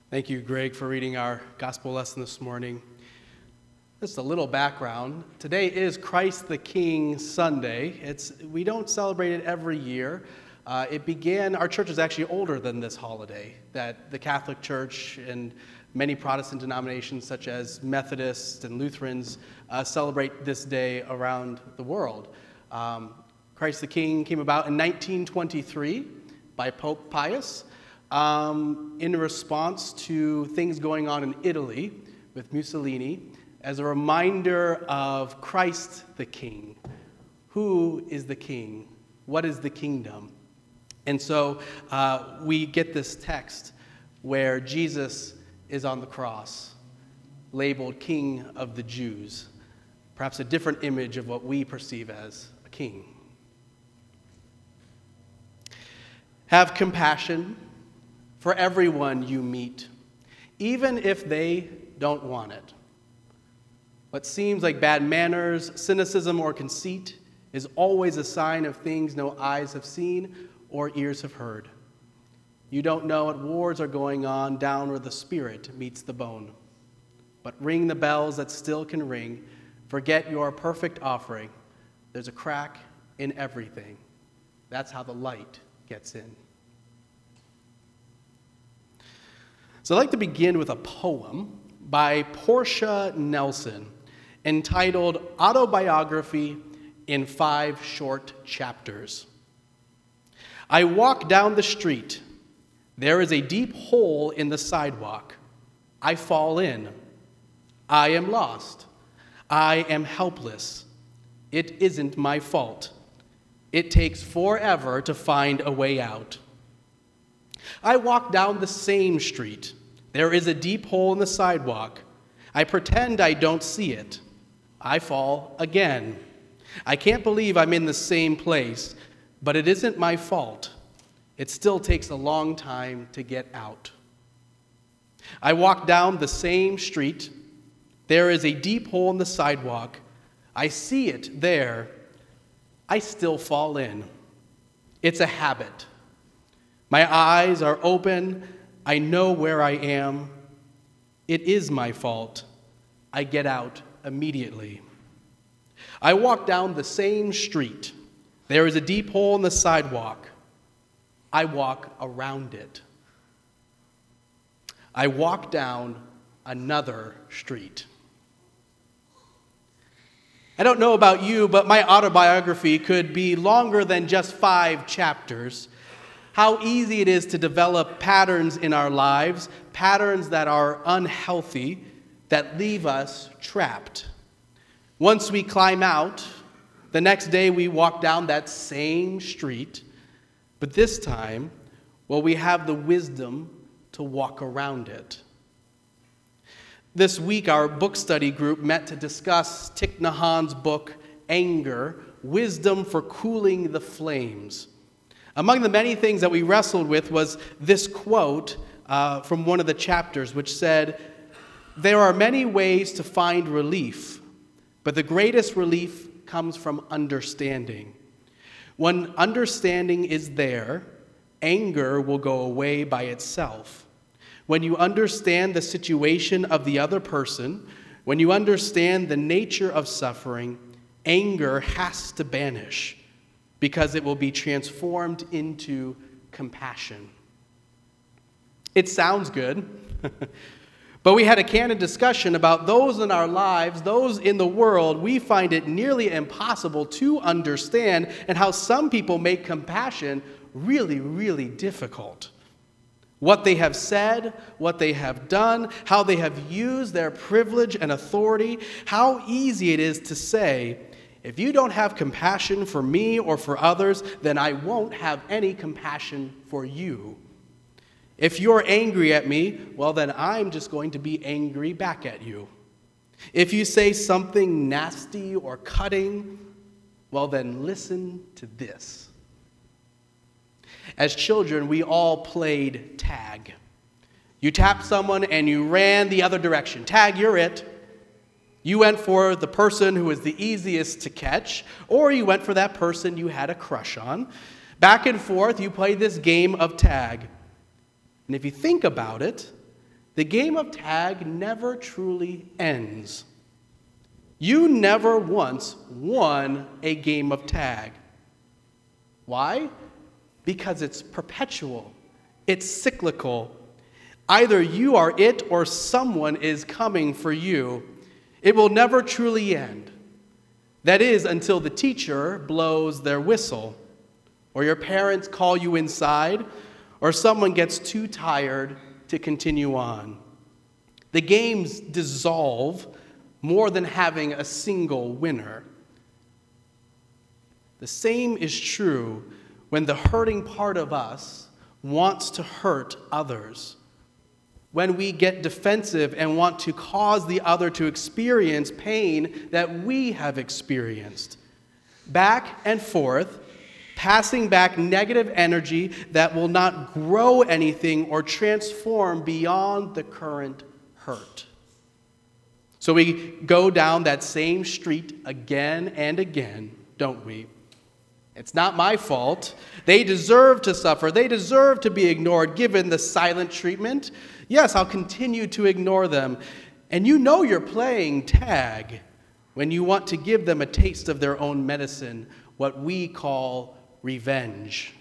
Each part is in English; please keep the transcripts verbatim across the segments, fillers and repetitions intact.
Thank you, Greg, for reading our gospel lesson this morning. Just a little background. Today is Christ the King Sunday. It's we don't celebrate it every year. Uh, it began, our church is actually older than this holiday, that the Catholic Church and many Protestant denominations such as Methodists and Lutherans uh, celebrate this day around the world. Um, Christ the King came about in nineteen twenty-three by Pope Pius. Um, in response to things going on in Italy with Mussolini, as a reminder of Christ the King. Who is the King? What is the kingdom? And so uh, we get this text where Jesus is on the cross, labeled King of the Jews, perhaps a different image of what we perceive as a king. Have compassion for everyone you meet, even if they don't want it. What seems like bad manners, cynicism, or conceit is always a sign of things no eyes have seen or ears have heard. You don't know what wars are going on down where the spirit meets the bone. But ring the bells that still can ring. Forget your perfect offering. There's a crack in everything. That's how the light gets in. So I'd like to begin with a poem by Portia Nelson entitled Autobiography in Five Short Chapters. I walk down the street. There is a deep hole in the sidewalk. I fall in. I am lost. I am helpless. It isn't my fault. It takes forever to find a way out. I walk down the same street. There is a deep hole in the sidewalk. I pretend I don't see it. I fall again. I can't believe I'm in the same place, but it isn't my fault. It still takes a long time to get out. I walk down the same street. There is a deep hole in the sidewalk. I see it there. I still fall in. It's a habit. My eyes are open. I know where I am. It is my fault. I get out immediately. I walk down the same street. There is a deep hole in the sidewalk. I walk around it. I walk down another street. I don't know about you, but my autobiography could be longer than just five chapters. How easy it is to develop patterns in our lives, patterns that are unhealthy, that leave us trapped. Once we climb out, the next day we walk down that same street, but this time, well, we have the wisdom to walk around it. This week, our book study group met to discuss Thich Nhat Hanh's book, Anger, Wisdom for Cooling the Flames. Among the many things that we wrestled with was this quote uh, from one of the chapters, which said, "There are many ways to find relief, but the greatest relief comes from understanding. When understanding is there, anger will go away by itself. When you understand the situation of the other person, when you understand the nature of suffering, anger has to banish, because it will be transformed into compassion." It sounds good, but we had a candid discussion about those in our lives, those in the world, we find it nearly impossible to understand, and how some people make compassion really, really difficult. What they have said, what they have done, how they have used their privilege and authority, how easy it is to say, if you don't have compassion for me or for others, then I won't have any compassion for you. If you're angry at me, well, then I'm just going to be angry back at you. If you say something nasty or cutting, well, then listen to this. As children, we all played tag. You tapped someone and you ran the other direction. Tag, you're it. You went for the person who was the easiest to catch, or you went for that person you had a crush on. Back and forth, you played this game of tag. And if you think about it, the game of tag never truly ends. You never once won a game of tag. Why? Because it's perpetual. It's cyclical. Either you are it or someone is coming for you. It will never truly end. That is, until the teacher blows their whistle, or your parents call you inside, or someone gets too tired to continue on. The games dissolve more than having a single winner. The same is true when the hurting part of us wants to hurt others. When we get defensive and want to cause the other to experience pain that we have experienced. Back and forth, passing back negative energy that will not grow anything or transform beyond the current hurt. So we go down that same street again and again, don't we? It's not my fault. They deserve to suffer. They deserve to be ignored, given the silent treatment. Yes, I'll continue to ignore them. And you know you're playing tag when you want to give them a taste of their own medicine, what we call revenge.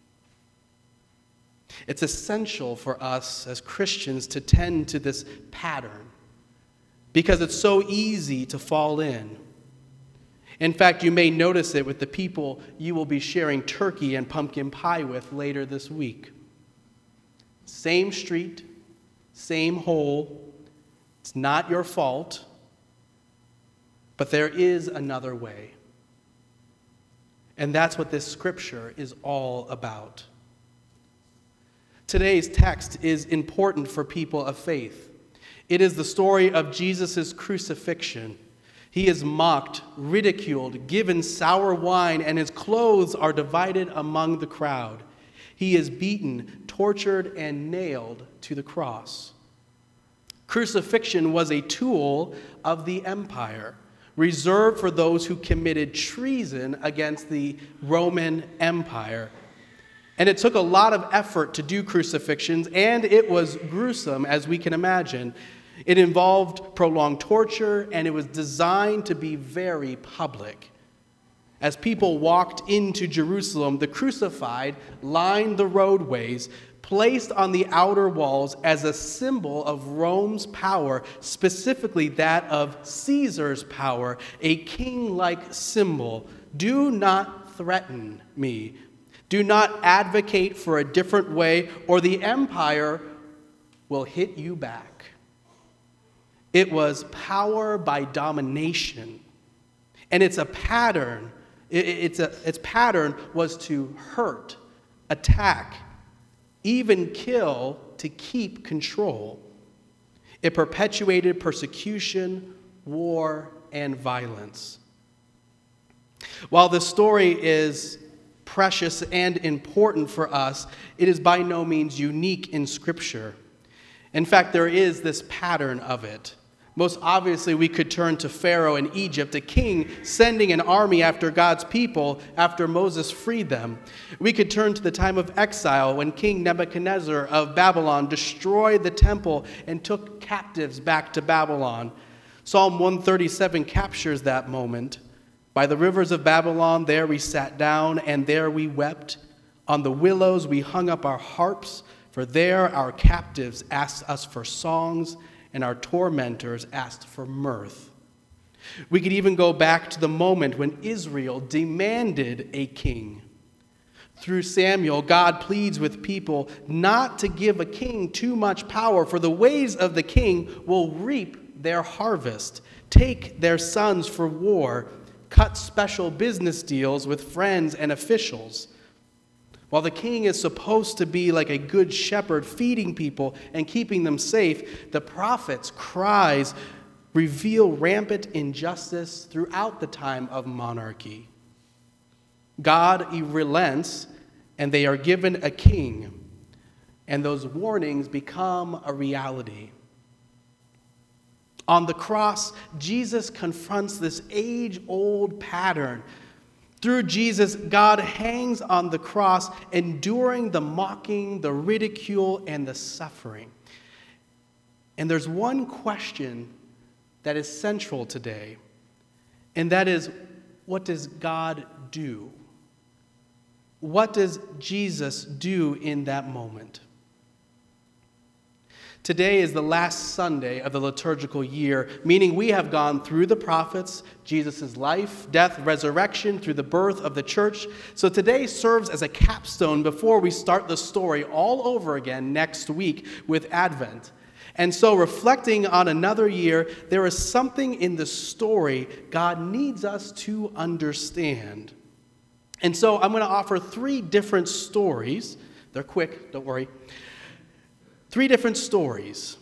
It's essential for us as Christians to tend to this pattern because it's so easy to fall in. In fact, you may notice it with the people you will be sharing turkey and pumpkin pie with later this week. Same street, same hole. It's not your fault, but there is another way. And that's what this scripture is all about. Today's text is important for people of faith. It is the story of Jesus' crucifixion. He is mocked, ridiculed, given sour wine, and his clothes are divided among the crowd. He is beaten, tortured, and nailed to the cross. Crucifixion was a tool of the empire, reserved for those who committed treason against the Roman Empire. And it took a lot of effort to do crucifixions, and it was gruesome, as we can imagine. It involved prolonged torture, and it was designed to be very public. As people walked into Jerusalem, the crucified lined the roadways, placed on the outer walls as a symbol of Rome's power, specifically that of Caesar's power, a king-like symbol. Do not threaten me. Do not advocate for a different way, or the empire will hit you back. It was power by domination. And it's a pattern. It's a, its pattern was to hurt, attack, even kill to keep control. It perpetuated persecution, war, and violence. While the story is precious and important for us, it is by no means unique in Scripture. In fact, there is this pattern of it. Most obviously, we could turn to Pharaoh in Egypt, a king sending an army after God's people after Moses freed them. We could turn to the time of exile when King Nebuchadnezzar of Babylon destroyed the temple and took captives back to Babylon. Psalm one thirty-seven captures that moment. By the rivers of Babylon, there we sat down, and there we wept. On the willows we hung up our harps, for there our captives asked us for songs, and our tormentors asked for mirth. We could even go back to the moment when Israel demanded a king. Through Samuel, God pleads with people not to give a king too much power, for the ways of the king will reap their harvest, take their sons for war, cut special business deals with friends and officials. While the king is supposed to be like a good shepherd, feeding people and keeping them safe, the prophet's cries reveal rampant injustice throughout the time of monarchy. God relents, and they are given a king, and those warnings become a reality. On the cross, Jesus confronts this age-old pattern. Through Jesus, God hangs on the cross, enduring the mocking, the ridicule, and the suffering. And there's one question that is central today, and that is, what does God do? What does Jesus do in that moment? Today is the last Sunday of the liturgical year, meaning we have gone through the prophets, Jesus' life, death, resurrection, through the birth of the church. So today serves as a capstone before we start the story all over again next week with Advent. And so reflecting on another year, there is something in the story God needs us to understand. And so I'm going to offer three different stories. They're quick, don't worry. Three different stories.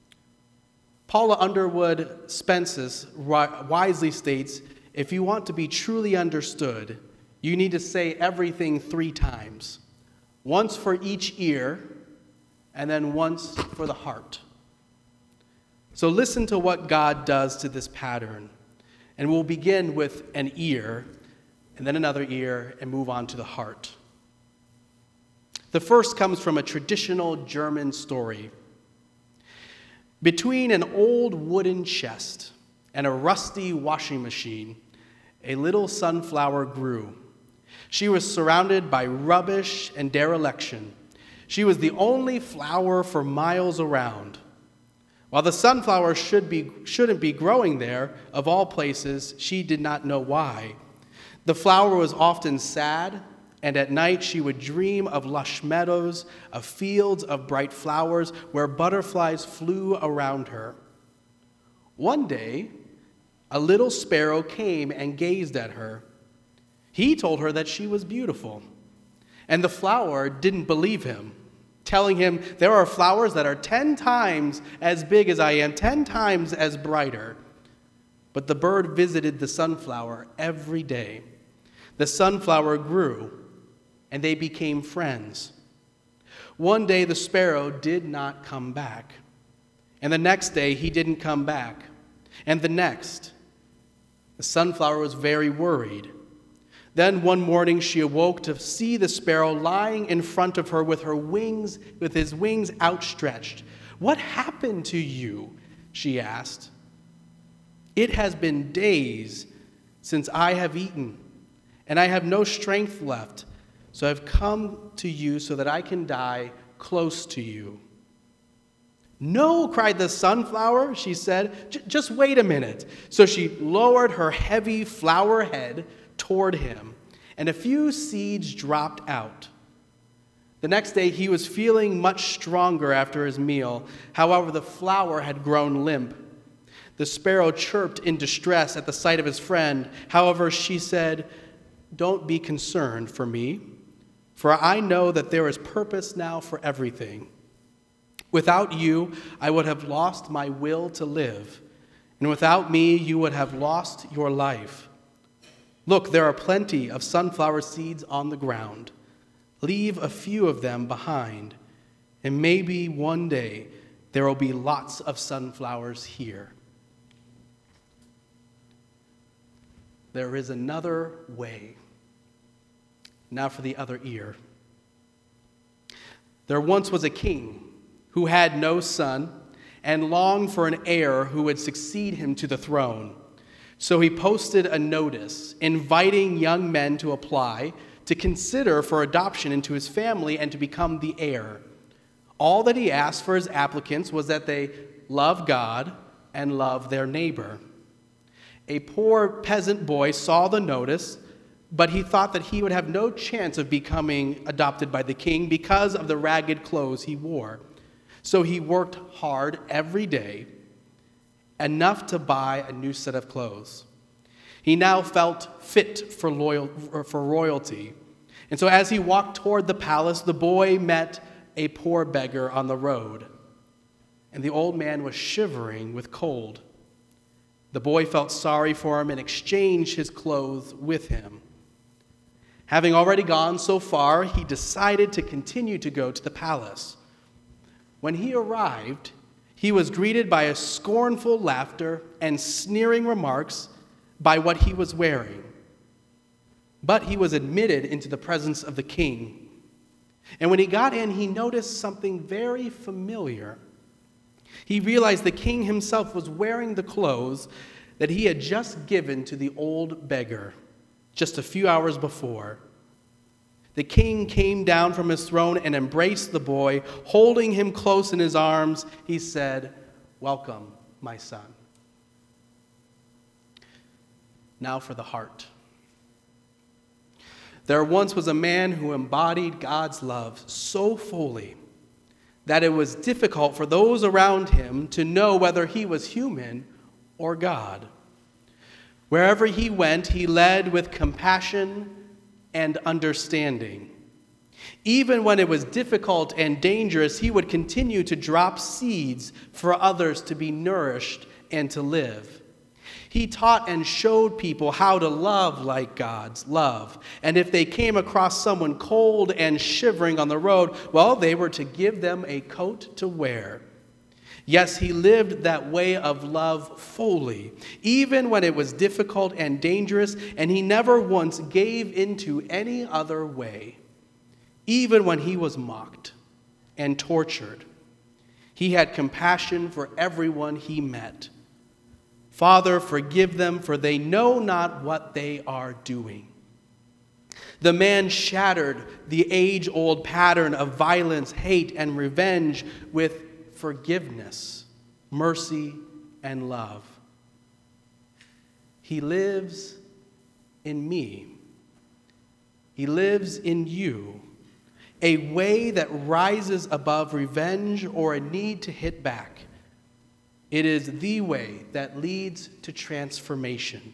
Paula Underwood Spences wisely states, if you want to be truly understood, you need to say everything three times. Once for each ear, and then once for the heart. So listen to what God does to this pattern. And we'll begin with an ear, and then another ear, and move on to the heart. The first comes from a traditional German story. Between an old wooden chest and a rusty washing machine, a little sunflower grew. She was surrounded by rubbish and dereliction. She was the only flower for miles around. While the sunflower should be, shouldn't be growing there, of all places, she did not know why. The flower was often sad, and at night she would dream of lush meadows, of fields of bright flowers where butterflies flew around her. One day, a little sparrow came and gazed at her. He told her that she was beautiful, and the flower didn't believe him, telling him, there are flowers that are ten times as big as I am, ten times as brighter. But the bird visited the sunflower every day. The sunflower grew, and they became friends. One day the sparrow did not come back, and the next day he didn't come back, and the next. The sunflower was very worried. Then one morning she awoke to see the sparrow lying in front of her with her wings, with his wings outstretched. "What happened to you?" she asked. "It has been days since I have eaten, and I have no strength left. So I've come to you so that I can die close to you." "No," cried the sunflower, she said, J- just wait a minute. So she lowered her heavy flower head toward him, and a few seeds dropped out. The next day he was feeling much stronger after his meal. However, the flower had grown limp. The sparrow chirped in distress at the sight of his friend. However, she said, "Don't be concerned for me, for I know that there is purpose now for everything. Without you, I would have lost my will to live, and without me, you would have lost your life. Look, there are plenty of sunflower seeds on the ground. Leave a few of them behind, and maybe one day there will be lots of sunflowers here." There is another way. Now for the other ear. There once was a king who had no son and longed for an heir who would succeed him to the throne. So he posted a notice inviting young men to apply to consider for adoption into his family and to become the heir. All that he asked for his applicants was that they love God and love their neighbor. A poor peasant boy saw the notice, but he thought that he would have no chance of becoming adopted by the king because of the ragged clothes he wore. So he worked hard every day, enough to buy a new set of clothes. He now felt fit for, loyal, for royalty. And so as he walked toward the palace, the boy met a poor beggar on the road. And the old man was shivering with cold. The boy felt sorry for him and exchanged his clothes with him. Having already gone so far, he decided to continue to go to the palace. When he arrived, he was greeted by a scornful laughter and sneering remarks by what he was wearing. But he was admitted into the presence of the king. And when he got in, he noticed something very familiar. He realized the king himself was wearing the clothes that he had just given to the old beggar just a few hours before. The king came down from his throne and embraced the boy. Holding him close in his arms, he said, "Welcome, my son." Now for the heart. There once was a man who embodied God's love so fully that it was difficult for those around him to know whether he was human or God. Wherever he went, he led with compassion and understanding. Even when it was difficult and dangerous, he would continue to drop seeds for others to be nourished and to live. He taught and showed people how to love like God's love. And if they came across someone cold and shivering on the road, well, they were to give them a coat to wear. Yes, he lived that way of love fully, even when it was difficult and dangerous, and he never once gave into any other way, even when he was mocked and tortured. He had compassion for everyone he met. "Father, forgive them, for they know not what they are doing." The man shattered the age-old pattern of violence, hate, and revenge with forgiveness, mercy, and love. He lives in me. He lives in you, a way that rises above revenge or a need to hit back. It is the way that leads to transformation.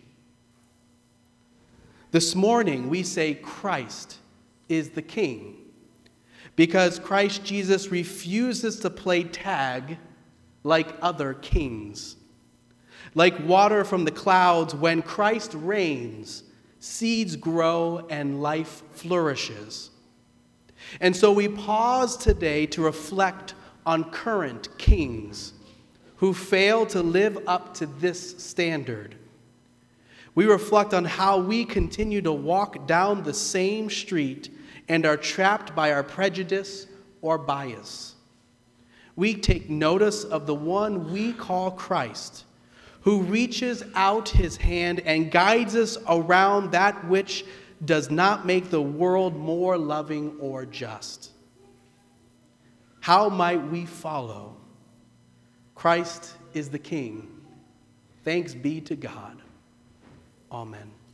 This morning, we say Christ is the King, because Christ Jesus refuses to play tag like other kings. Like water from the clouds, when Christ reigns, seeds grow and life flourishes. And so we pause today to reflect on current kings who fail to live up to this standard. We reflect on how we continue to walk down the same street and are trapped by our prejudice or bias. We take notice of the one we call Christ, who reaches out his hand and guides us around that which does not make the world more loving or just. How might we follow? Christ is the King. Thanks be to God. Amen.